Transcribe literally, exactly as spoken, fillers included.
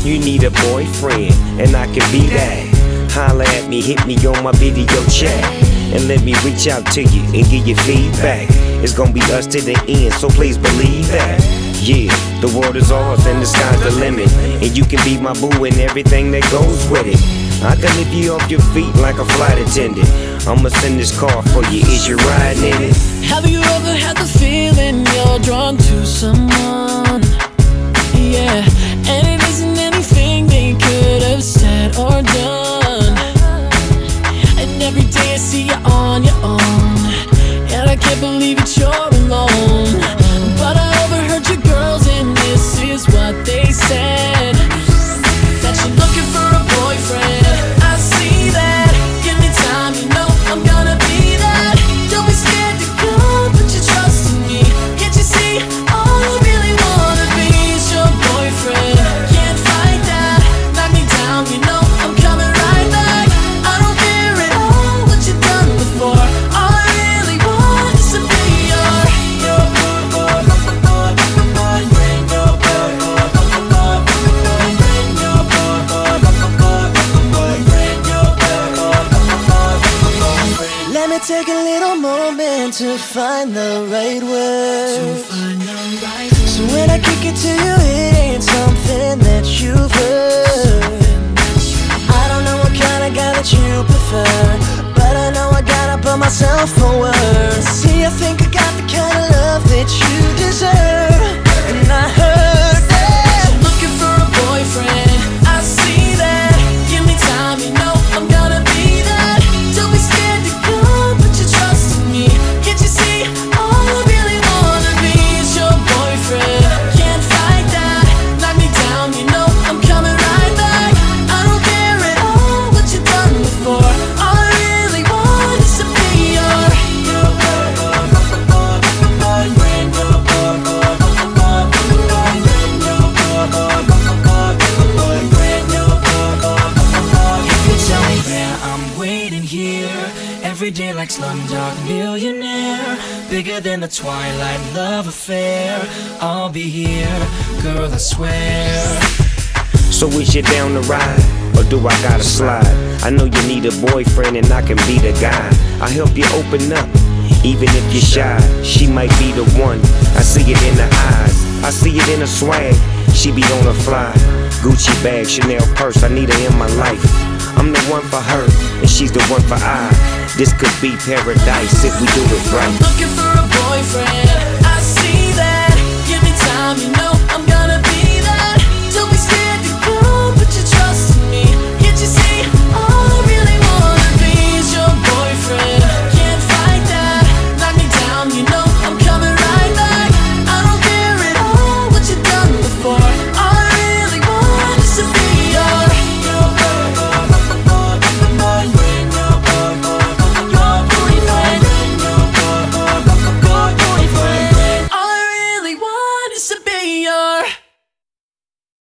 You need a boyfriend, and I can be that. Holla at me, hit me on my video chat, and let me reach out to you and give you feedback. It's gonna be us to the end, so please believe that. Yeah, the world is ours and the sky's the limit, and you can be my boo and everything that goes with it. I can lift you off your feet like a flight attendant. I'ma send this car for you, is you riding in it? Have you ever had the feeling you're drawn to someone? Yeah, and it isn't anything they could have said or done. And every day I see you on your own, and I can't believe that you're alone. But I overheard your girls, and this is what they said: that you're looking for a boyfriend. I see that. Give me time, you know I'm gonna be that. Don't be scared to go, put your trust in me. Can't you see? All I really wanna be is your boyfriend. Can't fight that. Knock me down, you know I'm coming right back. I don't care at all what you've done before. All I really want is to be your your boy, boy, boy, boy, boy, bring your boy, boy, boy, boy, bring your boy, boy, boy, boy, boy, bring your boy, boy, boy, boy. Let me take a little moment to find the right word. To find the right word. So when I kick it to you, it ain't something that you've heard. I don't know what kind of guy that you prefer, but I know I gotta put myself forward. See, I think I got the kind of love that you deserve, and I heard that you're looking for a boyfriend. I see that. Give me time, you know I'm gonna be that. Don't be scared to go, put your trust in me. Can't you see? All I really wanna be is your boyfriend. Can't fight that. Knock me down, you know I'm coming right back. I don't care at all what you've done before. All I really want is to be your your boy, boy, boy, boy, boy, bring your boy, boy, boy, boy, boy, bring your boy, boy, boy, boy, boy, bring your boy, boy, boy, boy. If you tell me where I'm waiting here, every day like Slumdog Millionaire, bigger than the Twilight love affair. I'll be here, girl, I swear. So is you down to ride, or do I gotta slide? I know you need a boyfriend, and I can be the guy. I help you open up, even if you're shy. She might be the one, I see it in her eyes, I see it in her swag. She be on a fly, Gucci bag, Chanel purse, I need her in my life. I'm the one for her, and she's the one for I. This could be paradise if we do it right. I'm looking for a boyfriend.